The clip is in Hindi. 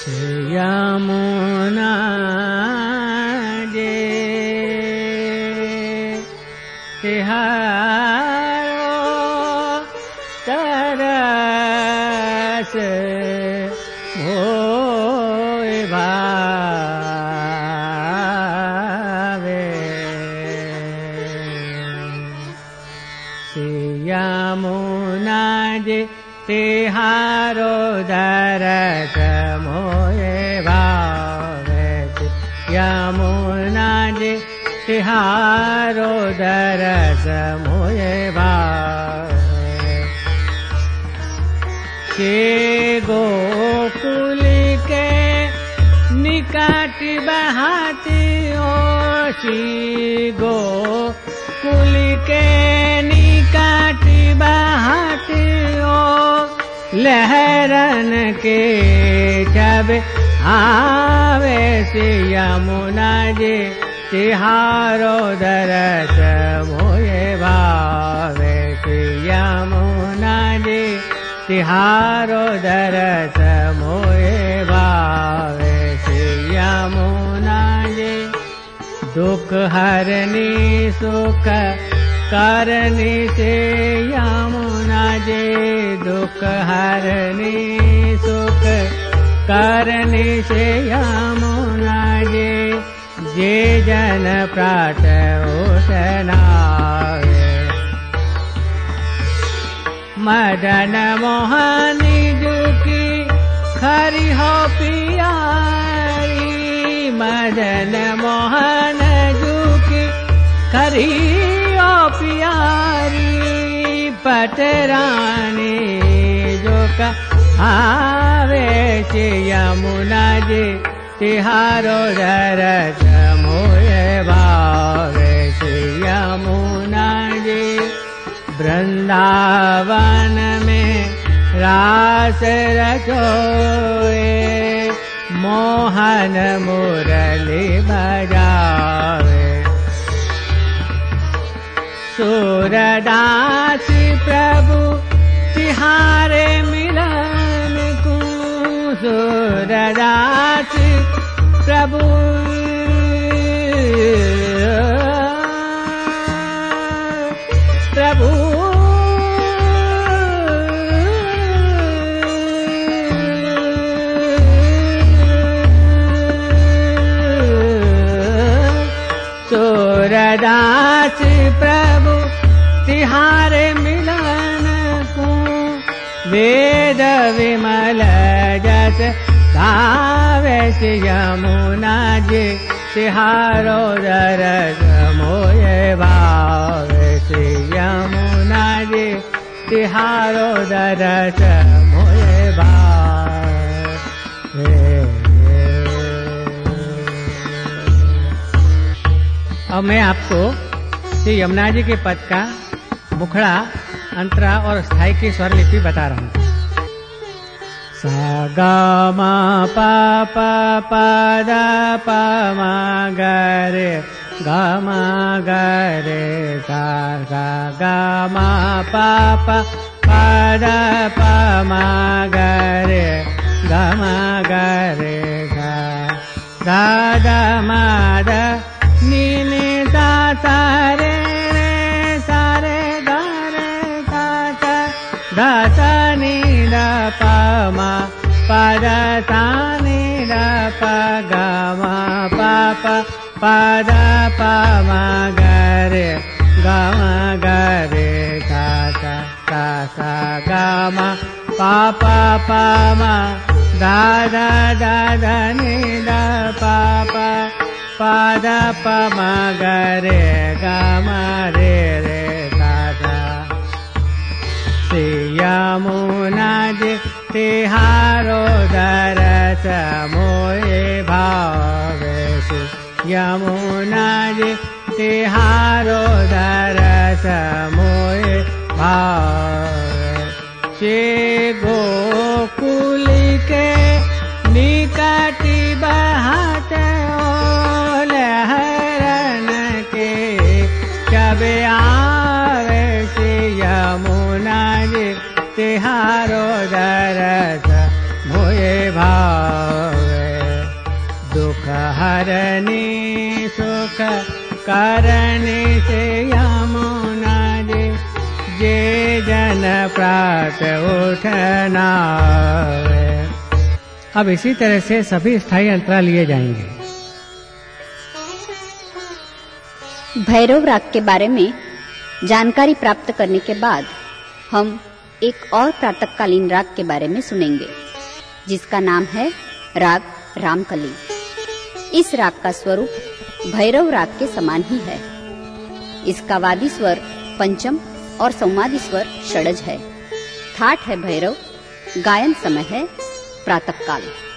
यमुना जे तिहारो तरस मोय भावे यमुना जे तिहारो दरस मोय भावे यमुना जे तिहारो दरस मोय भावे के गोकुल के निकट बहाती ओशी गोकुल के निकट बहाती ओ लहरन के जब आवे से यमुना जे तिहारो दरस मोय भावे से यमुना जे तिहारो दरस मोय भावे से यमुना जे दुख हरनी सुख करनी से यमुना जे दुख हरनी सुख करनी से यमुना जे जन प्रात उठनावे मदन मोहनी जुकी खरी हो पियारी मदन मोहन जुकी खरी हो पियारी पटरानी जो आवे से यमुना जे तिहारो दरस मोय भावे से यमुना जे वृंदावन में रास रचोए मोहन मुरली बजावे सूरदास प्रभु तिहारे मिलन को सूरदास प्रभु प्रभु सूरदास प्रभु तिहारे मिलन को वेद विमल जस गावे से यमुना जे तिहारो दरस मोय भावे से यमुना जे तिहारो दरस मोय भावे। अब मैं आपको श्री यमुना जी के पद का मुखड़ा अंतरा और स्थाई की स्वर लिपि बता रहा हूँ। सा गा मा पा पा पा दा पा मा गा रे गा मा गा रे गा गा गा मा पा पा पा दा पा मा गा रे गा मा गा रे गा गा दा मा दा नी नी दा सा रे रे सा रे गा रे गा सा गा सा नी दा पा मा पा दा सा नी दा पा गा मा पा पा पा दा पा मा गा रे गा मा गा रे गा सा गा सा गा मा पा पा पा मा दा दा दा दा नी दा पा पा पा दा पा मा गा रे गा मा रे रे गा सा से यमुना जे तिहारो दरस मोय भावे से यमुना जे तिहारो दरस मोय भावे से गोकुल के निकट बहत लहरन के जब आवे से यमुना जे तिहारो दरस मोय भावे। करनी सुख करनी से यमुना जी जे जन प्रात उठना। अब इसी तरह से सभी स्थायी अंतरा लिए जाएंगे। भैरव राग के बारे में जानकारी प्राप्त करने के बाद हम एक और प्रातःकालीन राग के बारे में सुनेंगे, जिसका नाम है राग रामकली। इस राग का स्वरूप भैरव राग के समान ही है। इसका वादी स्वर पंचम और संवादी स्वर षडज है। ठाठ है भैरव। गायन समय है प्रातःकाल।